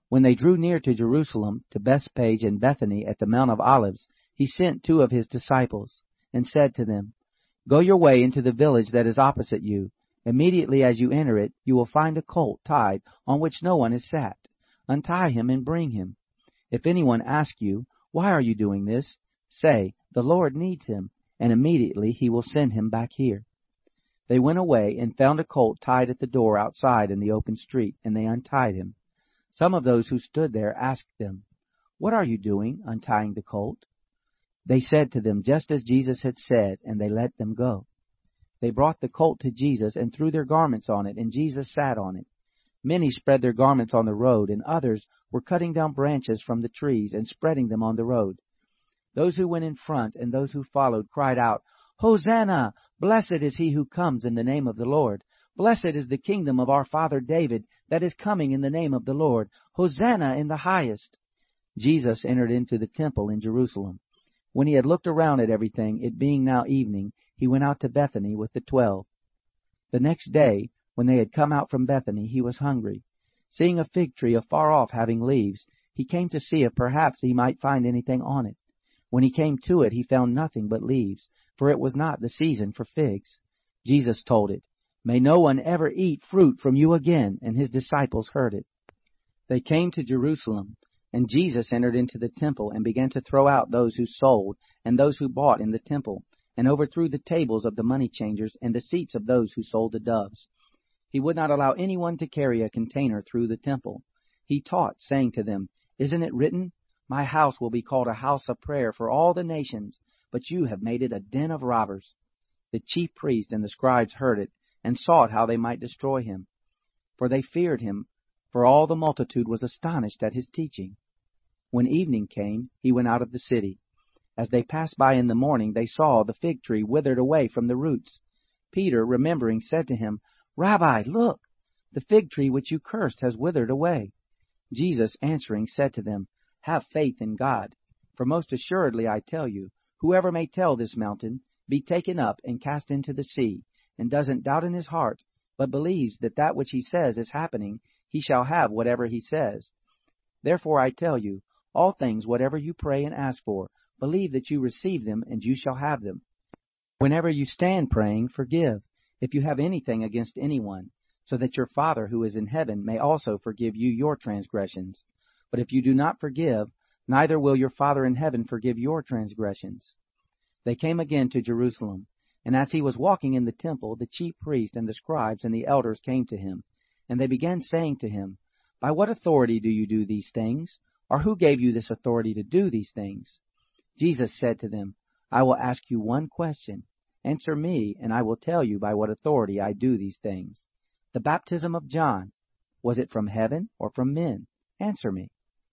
When they drew near to Jerusalem, to Bethphage and Bethany at the Mount of Olives, he sent 2 of his disciples, and said to them, "Go your way into the village that is opposite you. Immediately as you enter it, you will find a colt tied, on which no one has sat. Untie him and bring him. If anyone asks you, 'Why are you doing this?' say, 'The Lord needs him,' and immediately he will send him back here." They went away and found a colt tied at the door outside in the open street, and they untied him. Some of those who stood there asked them, "What are you doing, untying the colt?" They said to them just as Jesus had said, and they let them go. They brought the colt to Jesus and threw their garments on it, and Jesus sat on it. Many spread their garments on the road, and others were cutting down branches from the trees and spreading them on the road. Those who went in front and those who followed cried out, "Hosanna! Blessed is he who comes in the name of the Lord. Blessed is the kingdom of our father David that is coming in the name of the Lord. Hosanna in the highest." Jesus entered into the temple in Jerusalem. When he had looked around at everything, it being now evening, he went out to Bethany with the 12. The next day, when they had come out from Bethany, he was hungry. Seeing a fig tree afar off having leaves, he came to see if perhaps he might find anything on it. When he came to it, he found nothing but leaves, for it was not the season for figs. Jesus told it, "May no one ever eat fruit from you again," and his disciples heard it. They came to Jerusalem, and Jesus entered into the temple and began to throw out those who sold and those who bought in the temple, and overthrew the tables of the money changers and the seats of those who sold the doves. He would not allow anyone to carry a container through the temple. He taught, saying to them, "Isn't it written, 'My house will be called a house of prayer for all the nations,' but you have made it a den of robbers." The chief priests and the scribes heard it, and sought how they might destroy him. For they feared him, for all the multitude was astonished at his teaching. When evening came, he went out of the city. As they passed by in the morning, they saw the fig tree withered away from the roots. Peter, remembering, said to him, "Rabbi, look, the fig tree which you cursed has withered away." Jesus answering said to them, "Have faith in God. For most assuredly I tell you, whoever may tell this mountain, 'Be taken up and cast into the sea,' and doesn't doubt in his heart, but believes that that which he says is happening, he shall have whatever he says. Therefore I tell you, all things whatever you pray and ask for, believe that you receive them, and you shall have them. Whenever you stand praying, forgive, if you have anything against anyone, so that your Father who is in heaven may also forgive you your transgressions. But if you do not forgive, neither will your Father in heaven forgive your transgressions." They came again to Jerusalem, and as he was walking in the temple, the chief priests and the scribes and the elders came to him, and they began saying to him, "By what authority do you do these things? Or who gave you this authority to do these things?" Jesus said to them, "I will ask you one question. Answer me, and I will tell you by what authority I do these things. The baptism of John, was it from heaven or from men? Answer me."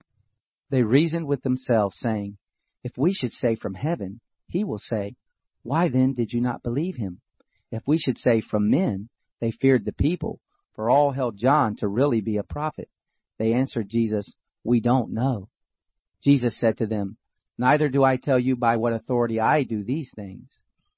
They reasoned with themselves, saying, "If we should say from heaven, he will say, 'Why then did you not believe him?' If we should say from men," they feared the people, for all held John to really be a prophet. They answered Jesus, "We don't know." Jesus said to them, "Neither do I tell you by what authority I do these things.